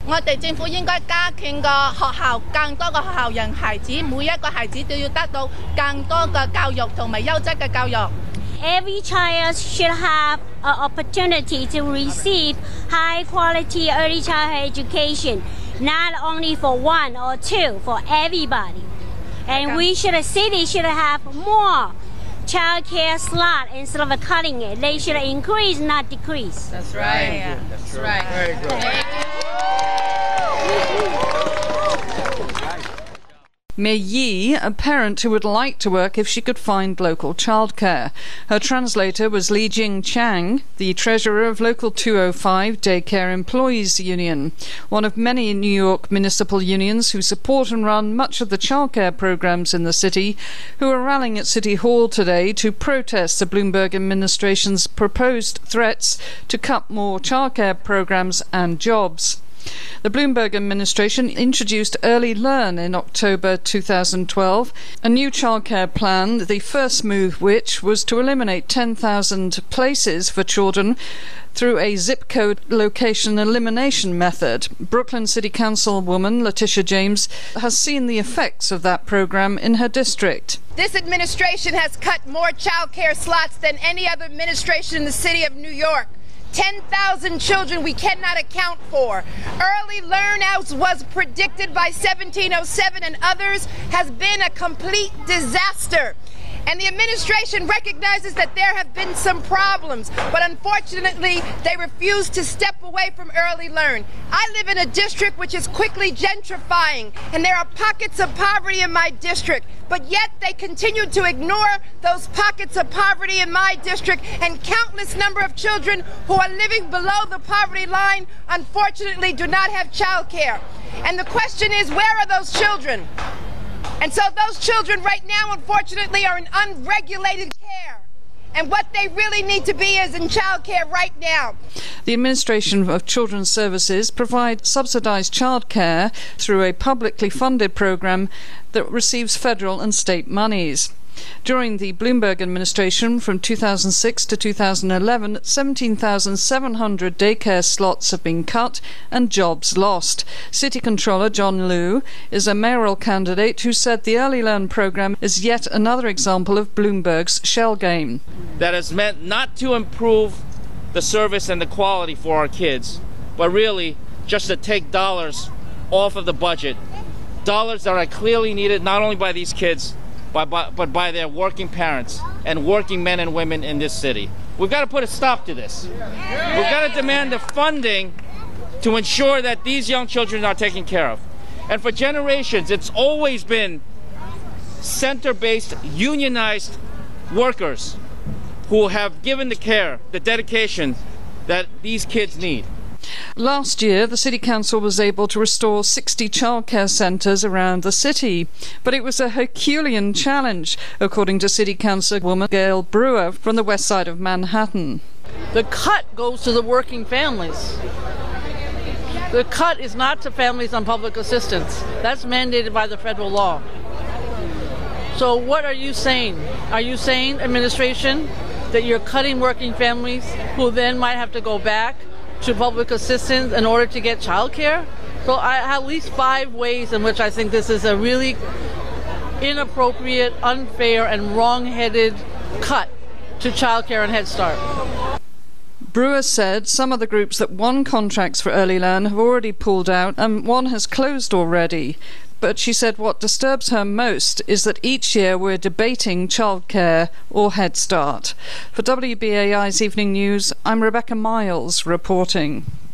我哋政府應該加強個學校，更多個學校讓孩子每一個孩子都要得到更多嘅教育同埋優質嘅教育。 Every child should have an opportunity to receive high-quality early childhood education, not only for one or two, for everybody. And the city should have more child care slot instead of cutting it. They should increase, not decrease. That's right. That's right. Very good. Mei Yi, a parent who would like to work if she could find local childcare. Her translator was Li Jing Chang, the treasurer of Local 205 Daycare Employees Union, one of many New York municipal unions who support and run much of the childcare programs in the city, who are rallying at City Hall today to protest the Bloomberg administration's proposed threats to cut more childcare programs and jobs. The Bloomberg administration introduced Early Learn in October 2012, a new childcare plan, the first move which was to eliminate 10,000 places for children through a zip code location elimination method. Brooklyn City Councilwoman Letitia James has seen the effects of that program in her district. This administration has cut more child care slots than any other administration in the city of New York. 10,000 children we cannot account for. Early Learn, as was predicted by 1707 and others, has been a complete disaster. And the administration recognizes that there have been some problems, but unfortunately they refuse to step away from Early Learn. I live in a district which is quickly gentrifying, and there are pockets of poverty in my district, but yet they continue to ignore those pockets of poverty in my district, and countless number of children who are living below the poverty line unfortunately do not have child care. And the question is, where are those children? And so those children right now, unfortunately, are in unregulated care. And what they really need to be is in child care right now. The Administration of Children's Services provides subsidised childcare through a publicly funded programme that receives federal and state monies. During the Bloomberg administration from 2006 to 2011, 17,700 daycare slots have been cut and jobs lost. City Controller John Liu is a mayoral candidate who said the Early Learn program is yet another example of Bloomberg's shell game. That is meant not to improve the service and the quality for our kids, but really just to take dollars off of the budget. Dollars that are clearly needed not only by these kids, but by their working parents and working men and women in this city. We've got to put a stop to this. We've got to demand the funding to ensure that these young children are taken care of. And for generations, it's always been center-based, unionized workers who have given the care, the dedication that these kids need. Last year, the City Council was able to restore 60 childcare centres around the city, but it was a Herculean challenge, according to City Councilwoman Gail Brewer from the west side of Manhattan. The cut goes to the working families. The cut is not to families on public assistance. That's mandated by the federal law. So what are you saying? Are you saying, administration, that you're cutting working families who then might have to go back to public assistance in order to get child care? So I have at least 5 ways in which I think this is a really inappropriate, unfair, and wrong-headed cut to child care and Head Start. Brewer said some of the groups that won contracts for Early Learn have already pulled out and one has closed already. But she said what disturbs her most is that each year we're debating childcare or Head Start. For WBAI's Evening News, I'm Rebecca Miles reporting.